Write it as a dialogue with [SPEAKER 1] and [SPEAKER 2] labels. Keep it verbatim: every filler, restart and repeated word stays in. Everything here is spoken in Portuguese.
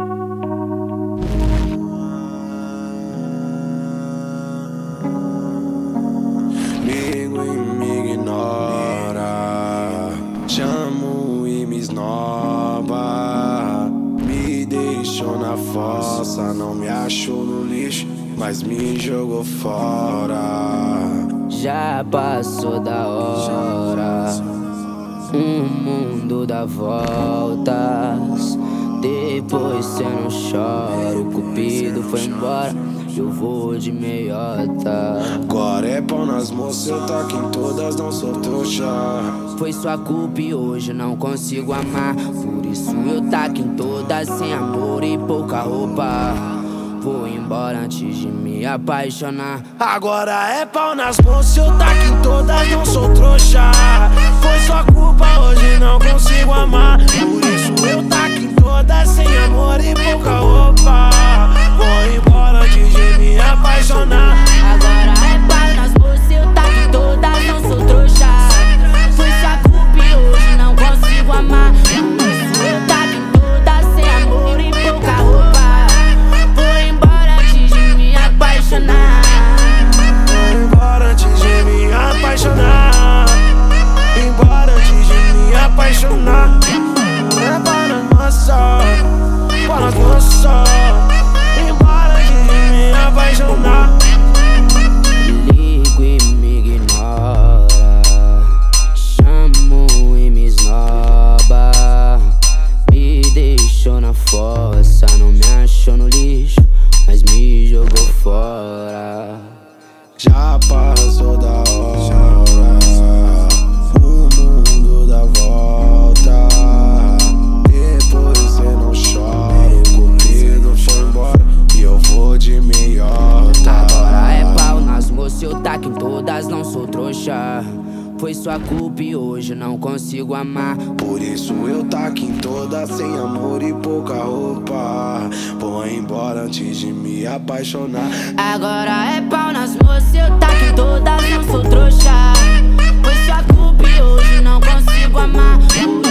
[SPEAKER 1] Amigo e me ignora, chamo e me esnoba, me deixou na fossa, não me achou no lixo, mas me jogou fora.
[SPEAKER 2] Já passou da hora, o mundo dá voltas. Depois cê não chora, o cupido foi embora, eu vou de meiota.
[SPEAKER 1] Agora é pau nas moças, eu taco em todas, não sou trouxa.
[SPEAKER 2] Foi sua culpa e hoje não consigo amar, por isso eu taco em todas, sem amor e pouca roupa. Vou embora antes de me apaixonar.
[SPEAKER 1] Agora é pau nas moças, eu taco em todas, não sou trouxa. Foi sua culpa, hoje não consigo amar, por isso eu taco em todas, sem amor e pouca roupa. Vou embora antes de me apaixonar.
[SPEAKER 2] Agora é pau nas moças, eu taco em todas, não sou trouxa. Foi sua culpa e hoje não consigo amar, por isso eu taco em todas, sem amor e pouca roupa. Vou embora antes de me apaixonar.
[SPEAKER 1] Vou embora antes de me apaixonar. Embora antes de me apaixonar. É pau nas moças, pau nas moças. Embora antes de me apaixonar.
[SPEAKER 2] Ligo e me ignora, chamo e me esnoba, me deixou na fossa, não me achou no lixo, mas me jogou fora.
[SPEAKER 1] Já passou da hora, o mundo dá volta. Depois cê não chora, o cupido foi embora e eu vou de meiota.
[SPEAKER 2] Agora é pau nas moças, eu taco em todas, não sou trouxa. Foi sua culpa e hoje não consigo amar,
[SPEAKER 1] por isso eu taco em todas, sem amor e pouca roupa. Vou embora antes de me apaixonar.
[SPEAKER 2] Agora é pau nas moças, eu taco em todas, não sou trouxa. Foi sua culpa e hoje não consigo amar, por